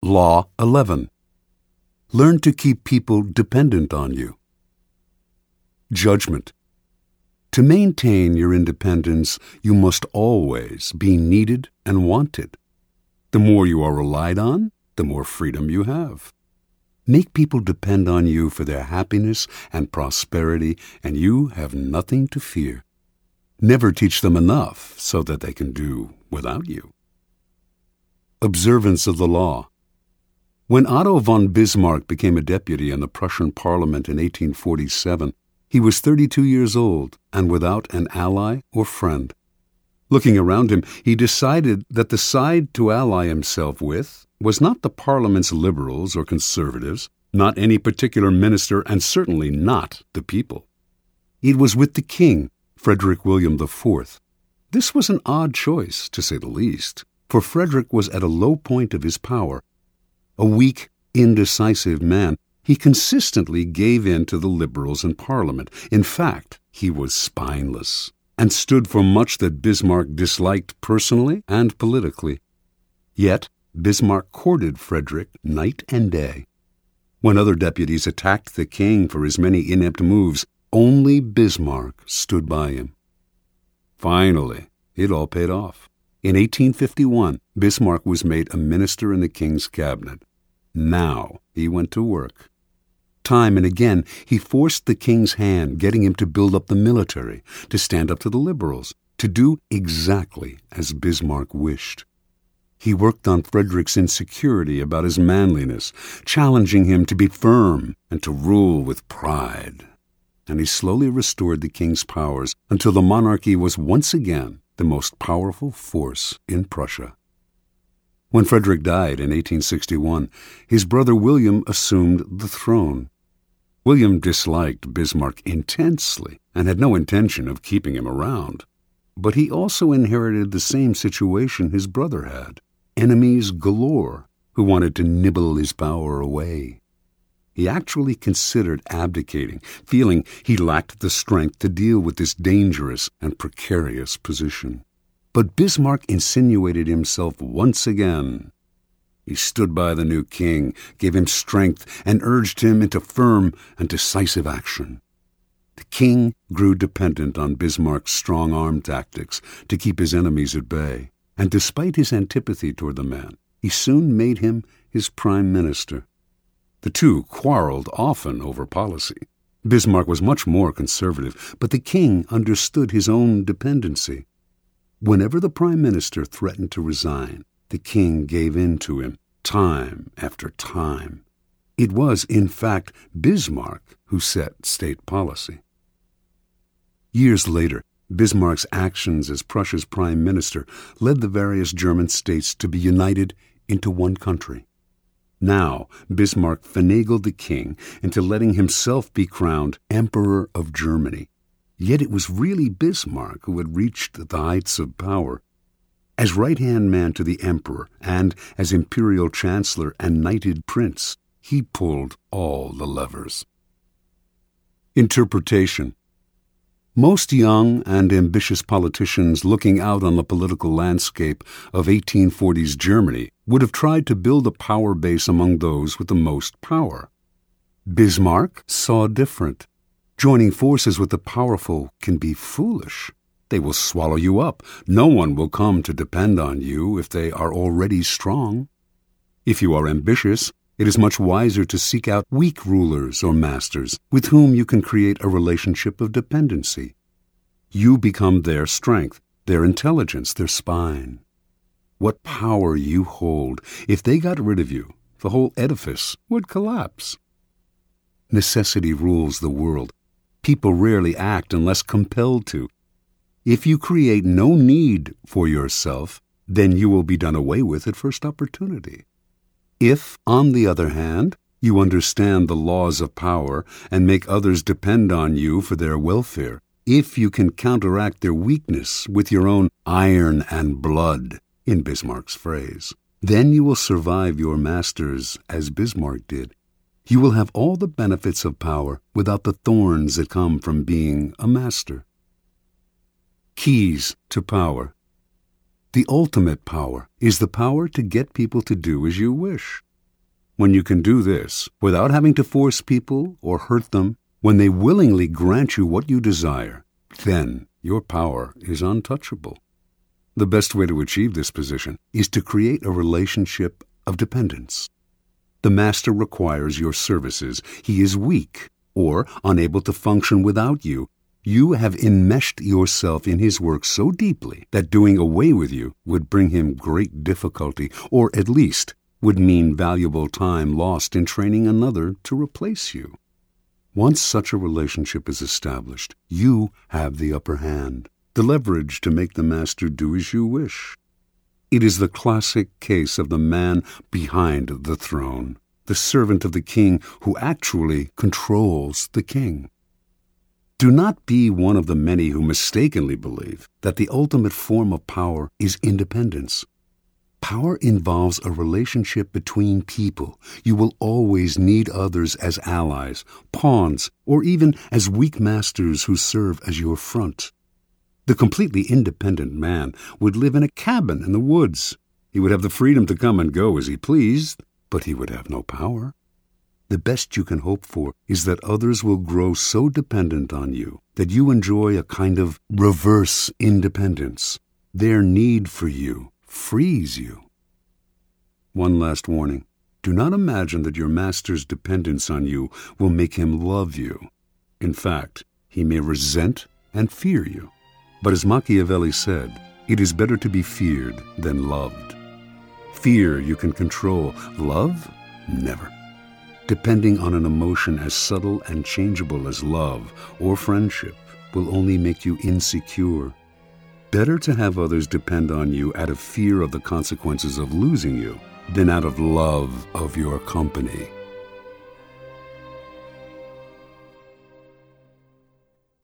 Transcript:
Law 11. Learn to keep people dependent on you. Judgment. To maintain your independence, you must always be needed and wanted. The more you are relied on, the more freedom you have. Make people depend on you for their happiness and prosperity, and you have nothing to fear. Never teach them enough so that they can do without you. Observance of the law. When Otto von Bismarck became a deputy in the Prussian Parliament in 1847, he was 32 years old and without an ally or friend. Looking around him, he decided that the side to ally himself with was not the Parliament's liberals or conservatives, not any particular minister, and certainly not the people. It was with the king, Frederick William IV. This was an odd choice, to say the least, for Frederick was at a low point of his power. A weak, indecisive man, he consistently gave in to the liberals in Parliament. In fact, he was spineless and stood for much that Bismarck disliked personally and politically. Yet, Bismarck courted Frederick night and day. When other deputies attacked the king for his many inept moves, only Bismarck stood by him. Finally, it all paid off. In 1851, Bismarck was made a minister in the king's cabinet. Now he went to work. Time and again, he forced the king's hand, getting him to build up the military, to stand up to the liberals, to do exactly as Bismarck wished. He worked on Frederick's insecurity about his manliness, challenging him to be firm and to rule with pride. And he slowly restored the king's powers until the monarchy was once again the most powerful force in Prussia. When Frederick died in 1861, his brother William assumed the throne. William disliked Bismarck intensely and had no intention of keeping him around. But he also inherited the same situation his brother had, enemies galore who wanted to nibble his power away. He actually considered abdicating, feeling he lacked the strength to deal with this dangerous and precarious position. But Bismarck insinuated himself once again. He stood by the new king, gave him strength, and urged him into firm and decisive action. The king grew dependent on Bismarck's strong-arm tactics to keep his enemies at bay, and despite his antipathy toward the man, he soon made him his prime minister. The two quarreled often over policy. Bismarck was much more conservative, but the king understood his own dependency. Whenever the prime minister threatened to resign, the king gave in to him, time after time. It was, in fact, Bismarck who set state policy. Years later, Bismarck's actions as Prussia's prime minister led the various German states to be united into one country. Now, Bismarck finagled the king into letting himself be crowned Emperor of Germany. Yet it was really Bismarck who had reached the heights of power. As right-hand man to the emperor and as imperial chancellor and knighted prince, he pulled all the levers. Interpretation. Most young and ambitious politicians looking out on the political landscape of 1840s Germany would have tried to build a power base among those with the most power. Bismarck saw different. Joining forces with the powerful can be foolish. They will swallow you up. No one will come to depend on you if they are already strong. If you are ambitious, it is much wiser to seek out weak rulers or masters with whom you can create a relationship of dependency. You become their strength, their intelligence, their spine. What power you hold, if they got rid of you, the whole edifice would collapse. Necessity rules the world. People rarely act unless compelled to. If you create no need for yourself, then you will be done away with at first opportunity. If, on the other hand, you understand the laws of power and make others depend on you for their welfare, if you can counteract their weakness with your own iron and blood, in Bismarck's phrase, then you will survive your masters as Bismarck did. You will have all the benefits of power without the thorns that come from being a master. Keys to power. The ultimate power is the power to get people to do as you wish. When you can do this without having to force people or hurt them, when they willingly grant you what you desire, then your power is untouchable. The best way to achieve this position is to create a relationship of dependence. The master requires your services. He is weak or unable to function without you. You have enmeshed yourself in his work so deeply that doing away with you would bring him great difficulty, or at least would mean valuable time lost in training another to replace you. Once such a relationship is established, you have the upper hand, the leverage to make the master do as you wish. It is the classic case of the man behind the throne, the servant of the king who actually controls the king. Do not be one of the many who mistakenly believe that the ultimate form of power is independence. Power involves a relationship between people. You will always need others as allies, pawns, or even as weak masters who serve as your front. The completely independent man would live in a cabin in the woods. He would have the freedom to come and go as he pleased, but he would have no power. The best you can hope for is that others will grow so dependent on you that you enjoy a kind of reverse independence. Their need for you frees you. One last warning. Do not imagine that your master's dependence on you will make him love you. In fact, he may resent and fear you. But as Machiavelli said, it is better to be feared than loved. Fear you can control. Love? Never. Depending on an emotion as subtle and changeable as love or friendship will only make you insecure. Better to have others depend on you out of fear of the consequences of losing you than out of love of your company.